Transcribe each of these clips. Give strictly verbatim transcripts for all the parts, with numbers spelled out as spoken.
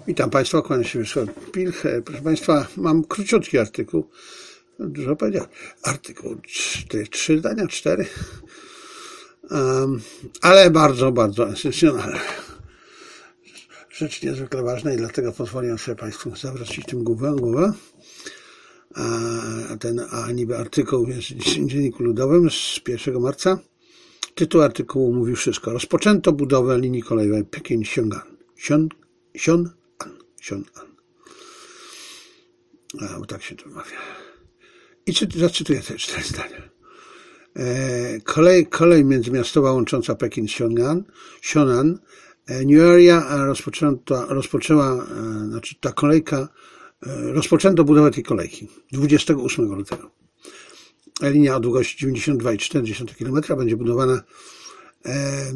Witam Państwa, kłaniam się Wiesław Pilch. Proszę Państwa, mam króciutki artykuł, dużo powiedziałem, artykuł, cztery, trzy zdania, cztery, um, ale bardzo, bardzo esencjonalny. Rzecz niezwykle ważna i dlatego pozwolę sobie Państwu zawrócić tym głowę, głowę. A ten a niby artykuł jest w Dzienniku Ludowym z pierwszego marca. Tytuł artykułu mówi wszystko. Rozpoczęto budowę linii kolejowej Pekin-Xiong'an. Xiong'an. Xiong'an. A, bo tak się to mawia. I czy, zacytuję te cztery zdania. E, kolej, kolej międzymiastowa łącząca Pekin z Xiong'an. Xiong'an. E, New Area rozpoczęła, rozpoczęła e, znaczy ta kolejka, e, rozpoczęto budowę tej kolejki dwudziestego ósmego lutego. Linia o długości dziewięćdziesiąt dwa przecinek cztery kilometra będzie budowana e, e,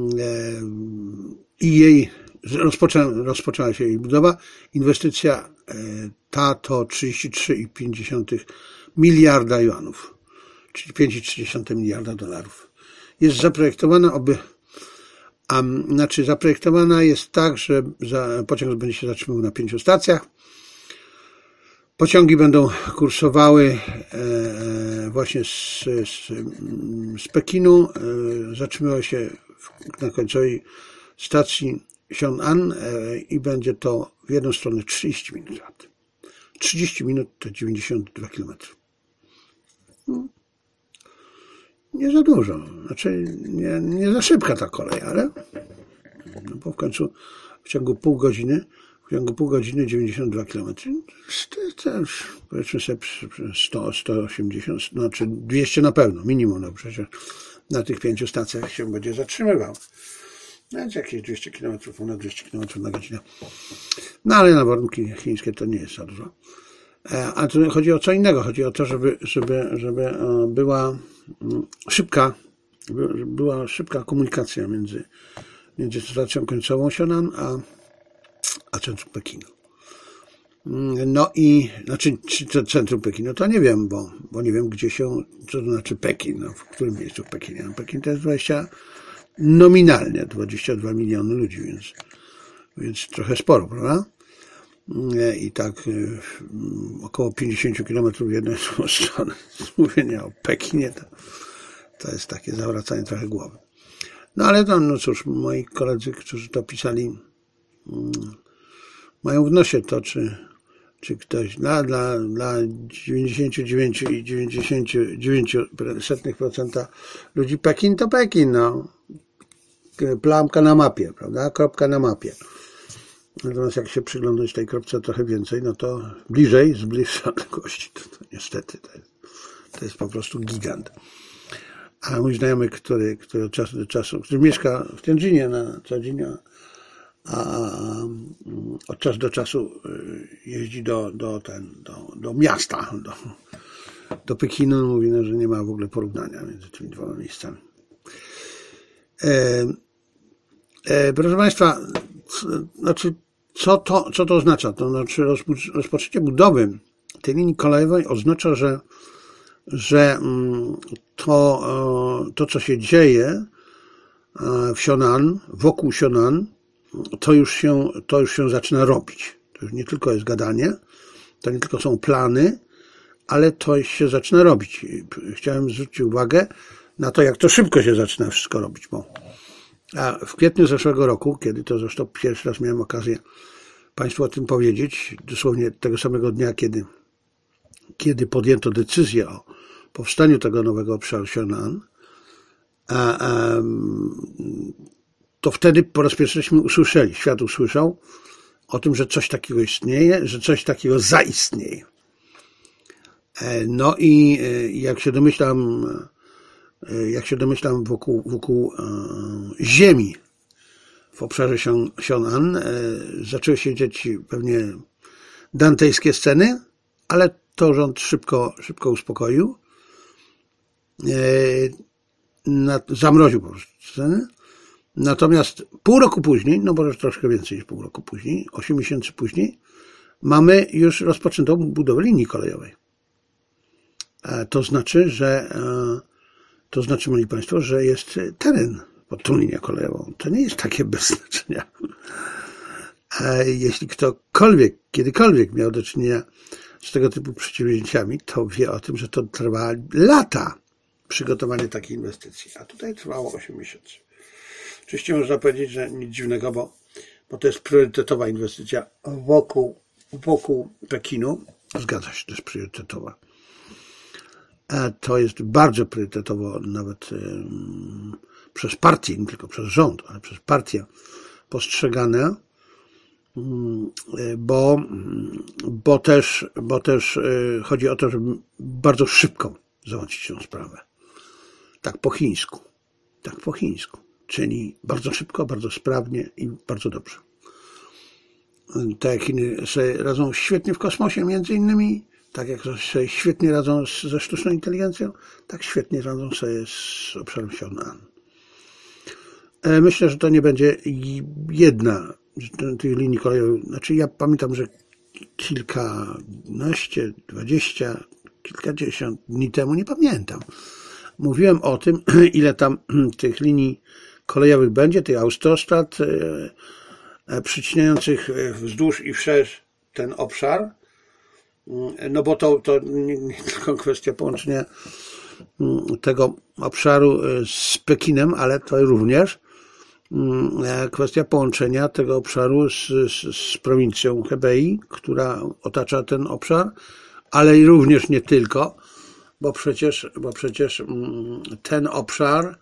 i jej rozpoczę, rozpoczęła się jej budowa. Inwestycja e, ta to trzydzieści trzy przecinek pięć miliarda juanów, czyli pięć przecinek trzy miliarda dolarów. Jest zaprojektowana, aby, a, znaczy zaprojektowana jest tak, że za, pociąg będzie się zatrzymywał na pięciu stacjach. Pociągi będą kursowały e, właśnie z, z, z Pekinu, e, zatrzymywały się w, na końcowej stacji Xiong'an e, i będzie to w jedną stronę trzydzieści minut. trzydzieści minut to dziewięćdziesiąt dwa kilometry. No, nie za dużo, znaczy nie, nie za szybka ta kolej, ale no bo w końcu w ciągu pół godziny W ciągu pół godziny dziewięćdziesiąt dwa kilometry. To już powiedzmy sobie sto, sto osiemdziesiąt, znaczy dwieście na pewno, minimum, no przecież na tych pięciu stacjach się będzie zatrzymywał. Więc jakieś dwieście kilometrów, ponad dwieście kilometrów na godzinę. No ale na warunki chińskie to nie jest za dużo. A tu chodzi o co innego. Chodzi o to, żeby, żeby, żeby była szybka, była szybka komunikacja między, między stacją końcową Xiong'an a a centrum Pekinu. No i, znaczy centrum Pekinu to nie wiem, bo, bo nie wiem gdzie się, co to znaczy Pekin, no, w którym miejscu w Pekinie. No, Pekin to jest dwadzieścia, nominalnie dwadzieścia dwa miliony ludzi, więc, więc trochę sporo, prawda? I tak około pięćdziesiąt kilometrów w jedną stronę. Mówienie o Pekinie to, to jest takie zawracanie trochę głowy. No ale to, no cóż, moi koledzy, którzy to pisali, mają w nosie to, czy, czy ktoś dla, dla, dla dziewięćdziesiąt dziewięć przecinek dziewięćdziesiąt dziewięć procent ludzi Pekin to Pekin, no. Plamka na mapie, prawda? Kropka na mapie. Natomiast jak się przyglądać tej kropce trochę więcej, no to bliżej, z bliższej odległości, to, to niestety to jest, to jest po prostu gigant. A mój znajomy, który, który od czasu do czasu, który mieszka w Tianjinie na co dzień, a od czasu do czasu jeździ do, do, ten, do, do miasta, do, do Pekinu, mówi, no, że nie ma w ogóle porównania między tymi dwoma miejscami. E, e, proszę Państwa, co, znaczy, co to, co to oznacza? To znaczy rozpoczęcie budowy tej linii kolejowej oznacza, że, że to, to, co się dzieje w Xiong'an, wokół Xiong'an, to już się, to już się zaczyna robić. To już nie tylko jest gadanie, to nie tylko są plany, ale to się zaczyna robić. Chciałem zwrócić uwagę na to, jak to szybko się zaczyna wszystko robić. Bo a w kwietniu zeszłego roku, kiedy to zresztą pierwszy raz miałem okazję Państwu o tym powiedzieć, dosłownie tego samego dnia, kiedy, kiedy podjęto decyzję o powstaniu tego nowego obszaru Xiong'an, a, a, to wtedy po raz pierwszyśmy usłyszeli, świat usłyszał o tym, że coś takiego istnieje, że coś takiego zaistnieje. No i jak się domyślam, jak się domyślam wokół, wokół ziemi w obszarze Xiong'an zaczęły się dziać pewnie dantejskie sceny, ale to rząd szybko, szybko uspokoił. Zamroził po prostu sceny. Natomiast pół roku później, no może troszkę więcej niż pół roku później, osiem miesięcy później, mamy już rozpoczętą budowę linii kolejowej. To znaczy, że to znaczy, moi Państwo, że jest teren pod tą linię kolejową. To nie jest takie bez znaczenia. Jeśli ktokolwiek, kiedykolwiek miał do czynienia z tego typu przedsięwzięciami, to wie o tym, że to trwa lata przygotowanie takiej inwestycji, a tutaj trwało osiem miesięcy. Oczywiście można powiedzieć, że nic dziwnego, bo, bo to jest priorytetowa inwestycja wokół, wokół Pekinu. Zgadza się, to jest priorytetowa. To jest bardzo priorytetowo nawet um, przez partię, nie tylko przez rząd, ale przez partię postrzegane, um, bo, bo, też, bo też y, chodzi o to, żeby bardzo szybko załatwić tę sprawę. Tak po chińsku. Tak po chińsku. Czyli bardzo szybko, bardzo sprawnie i bardzo dobrze. Tak jak Chiny sobie radzą świetnie w kosmosie między innymi, tak jak sobie świetnie radzą ze sztuczną inteligencją, tak świetnie radzą sobie z obszarem Xiong'an. Myślę, że to nie będzie jedna tych linii kolejowych. Znaczy ja pamiętam, że kilkanaście, dwadzieścia, kilkadziesiąt dni temu, nie pamiętam, mówiłem o tym, ile tam tych linii kolejowych będzie, tych autostrad przycinających wzdłuż i wszerz ten obszar. No bo to, to nie, nie tylko kwestia połączenia tego obszaru z Pekinem, ale to również kwestia połączenia tego obszaru z, z, z prowincją Hebei, która otacza ten obszar, ale i również nie tylko, bo przecież, bo przecież ten obszar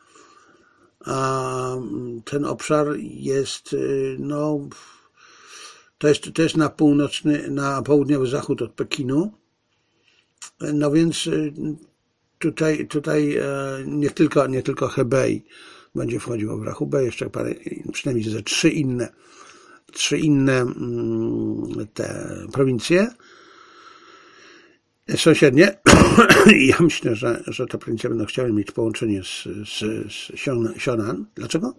ten obszar jest, no, to jest, to jest na północny, na południowy zachód od Pekinu. No więc tutaj, tutaj nie tylko, nie tylko Hebei będzie wchodziło w rachubę, jeszcze parę, przynajmniej ze trzy inne, trzy inne te prowincje sąsiednie. I ja myślę, że, że te prowincje będą chciały mieć połączenie z, z, z Xiong'an. Dlaczego?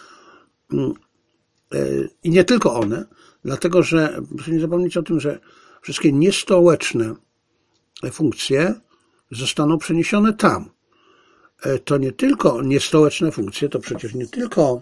I nie tylko one, dlatego że proszę nie zapomnieć o tym, że wszystkie niestołeczne funkcje zostaną przeniesione tam. To nie tylko niestołeczne funkcje, to przecież nie tylko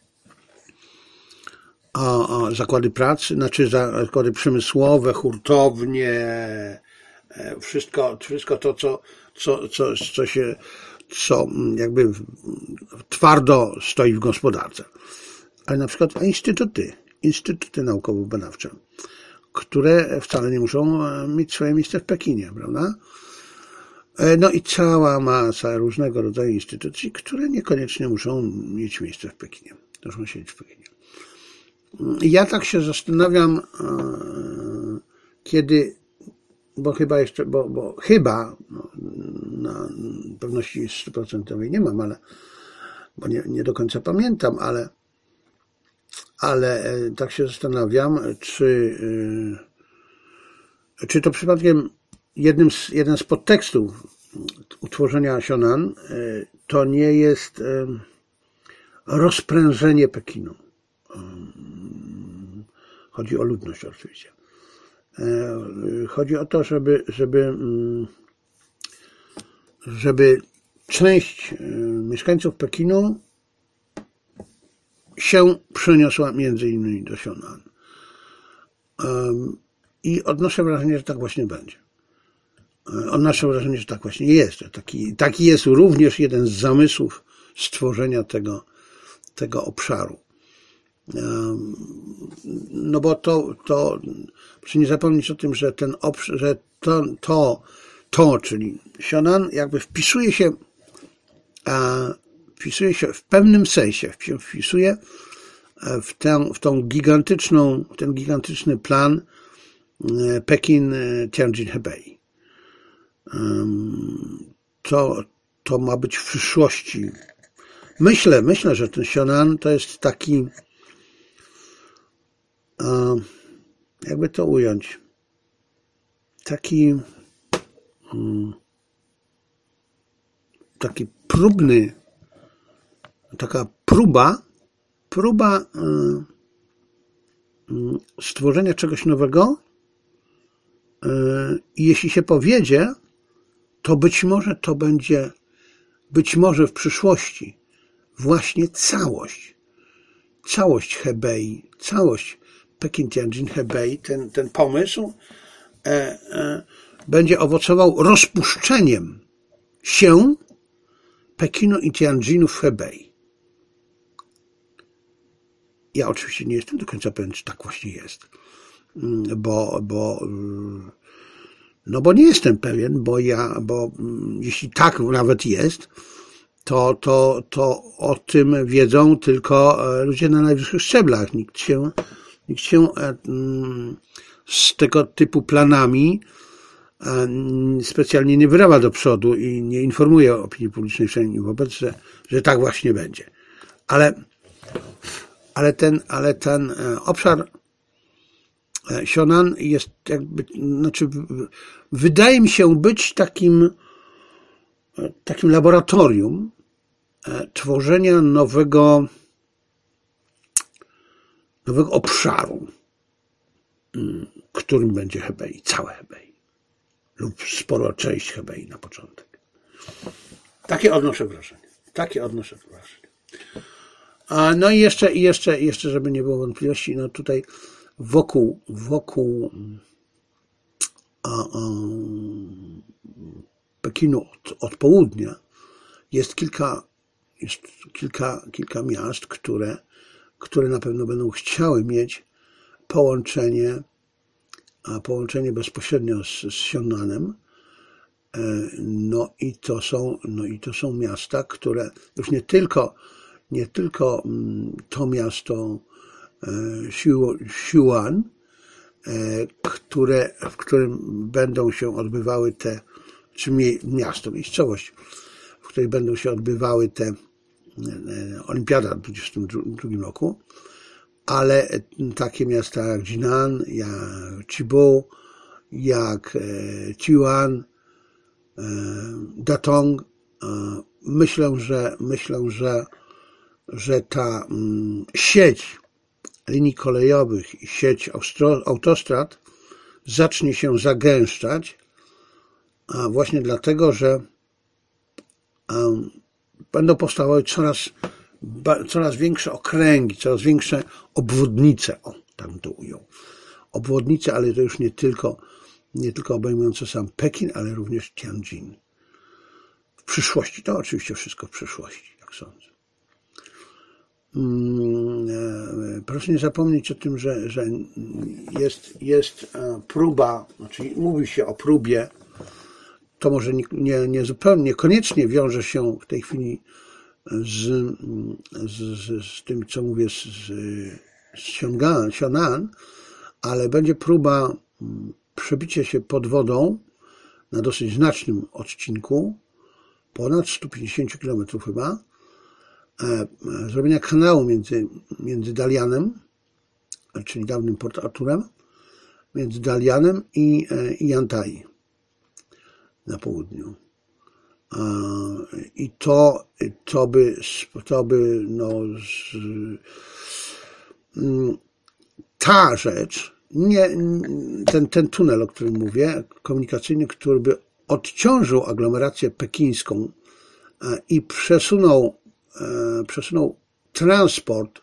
o, o, zakłady pracy, znaczy zakłady przemysłowe, hurtownie, wszystko, wszystko to, co, co, co, co się, co jakby twardo stoi w gospodarce. Ale na przykład instytuty, instytuty naukowo-badawcze, które wcale nie muszą mieć swoje miejsce w Pekinie, prawda? No i cała masa różnego rodzaju instytucji, które niekoniecznie muszą mieć miejsce w Pekinie. Muszą siedzieć w Pekinie. Ja tak się zastanawiam, kiedy, bo chyba jeszcze, bo, bo chyba, no, na pewności stuprocentowej nie mam, ale, bo nie, nie do końca pamiętam, ale, ale tak się zastanawiam, czy, czy to przypadkiem jednym z, jeden z podtekstów utworzenia Xiong'an to nie jest rozprężenie Pekinu. Chodzi o ludność oczywiście. Chodzi o to, żeby, żeby, żeby część mieszkańców Pekinu się przeniosła między innymi do Xiong'an. I odnoszę wrażenie, że tak właśnie będzie. Odnoszę wrażenie, że tak właśnie jest. Taki, taki jest również jeden z zamysłów stworzenia tego, tego obszaru. No bo to, to proszę nie zapomnieć o tym, że ten obszar, że to, to, to czyli Xiong'an jakby wpisuje się, a, wpisuje się w pewnym sensie, wpisuje w tę, w tą gigantyczną, w ten gigantyczny plan Pekin-Tianjin-Hebei. To, to ma być w przyszłości. Myślę, myślę, że ten Xiong'an to jest taki, jakby to ująć, taki taki próbny, taka próba, próba stworzenia czegoś nowego i jeśli się powiedzie, to być może to będzie, być może w przyszłości właśnie całość, całość Hebei, całość Pekin-Tianjin-Hebei, ten, ten pomysł e, e, będzie owocował rozpuszczeniem się Pekinu i Tianjinu w Hebei. Ja oczywiście nie jestem do końca pewien, czy tak właśnie jest, bo, bo, no bo nie jestem pewien, bo ja, bo jeśli tak nawet jest, to, to, to o tym wiedzą tylko ludzie na najwyższych szczeblach. Nikt się, nikt się z tego typu planami specjalnie nie wyrawa do przodu i nie informuje opinii publicznej wszędzie wobec, że, że tak właśnie będzie. Ale, ale ten, ale ten obszar Sionan jest jakby, znaczy wydaje mi się być takim, takim laboratorium tworzenia nowego, nowego obszaru, którym będzie Hebei, całe Hebei lub spora część Hebei na początek. Takie odnoszę wrażenie. Takie odnoszę wrażenie. No i jeszcze, i jeszcze, jeszcze, żeby nie było wątpliwości, no tutaj wokół, wokół a, a, Pekinu od, od południa jest kilka, jest kilka, kilka miast, które, które na pewno będą chciały mieć połączenie, a połączenie bezpośrednio z, z Sionanem. No i to są, no i to są miasta, które już nie tylko, nie tylko to miasto Siuan, które, w którym będą się odbywały te, czy miasto, miejscowość, w której będą się odbywały te olimpiada w dwudziestym drugim roku, ale takie miasta jak Jinan, jak Chibu, jak Tiwan, Datong, myślę, że myślę, że, że ta sieć linii kolejowych i sieć autostrad zacznie się zagęszczać, a właśnie dlatego, że będą powstawały coraz, coraz większe okręgi, coraz większe obwodnice, o, tak bym to ujął. Obwodnice, ale to już nie tylko, nie tylko obejmujące sam Pekin, ale również Tianjin. W przyszłości, to oczywiście wszystko w przyszłości, jak sądzę. Proszę nie zapomnieć o tym, że, że jest, jest próba, znaczy mówi się o próbie, to może nie, nie, nie zupełnie, niekoniecznie wiąże się w tej chwili z, z, z tym, co mówię, z, z Sionan, ale będzie próba przebicia się pod wodą na dosyć znacznym odcinku, ponad sto pięćdziesiąt kilometrów chyba, zrobienia kanału między, między Dalianem, czyli dawnym Port Arturem, między Dalianem i, i Yantai na południu. I to, to by, to by no, z, ta rzecz, nie, ten, ten tunel, o którym mówię, komunikacyjny, który by odciążył aglomerację pekińską i przesunął, przesunął transport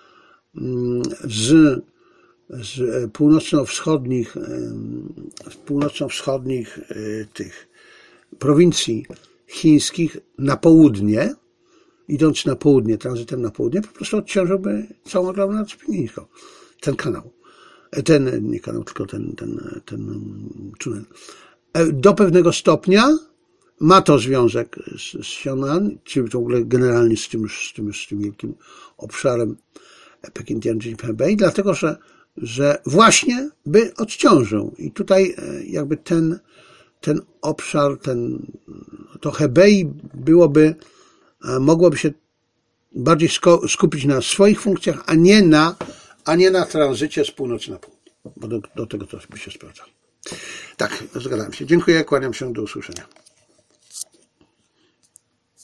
z, z północno-wschodnich, z północno-wschodnich tych prowincji chińskich na południe, idąc na południe, tranzytem na południe, po prostu odciążyłby całą aglomerację pekińską. Ten kanał. Ten, nie kanał, tylko ten, ten, ten tunel. Do pewnego stopnia ma to związek z, z Sionan, czy w ogóle generalnie z tym, z tym, z tym wielkim obszarem Pekin-Tianjin-Hebei, dlatego, że, że właśnie by odciążył. I tutaj jakby ten, ten obszar, ten, to Hebei byłoby, mogłoby się bardziej skupić na swoich funkcjach, a nie na, a nie na tranzycie z północy na południe, bo do, do tego to by się sprawdza. Tak, zgadzam się. Dziękuję, kłaniam się, do usłyszenia.